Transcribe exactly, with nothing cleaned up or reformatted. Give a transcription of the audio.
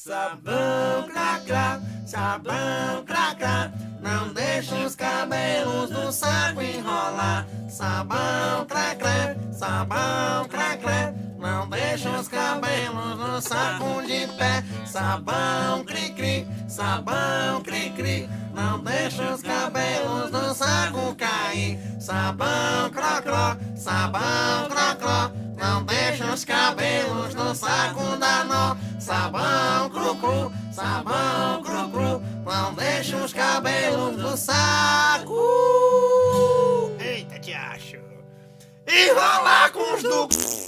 Sabão cracrá, sabão cracrá, não deixa os cabelos do saco enrolar. Sabão cracrá, sabão cracrá, não deixa os cabelos do saco de pé. Sabão cri-cri, sabão cri-cri, não deixa os cabelos do saco cair. Sabão crocró, sabão crocró, não deixa os cabelos do saco dar nó. Sabão cru-cru, sabão cru-cru, não deixa os cabelos do saco. Eita, te acho. Enrolar com os do...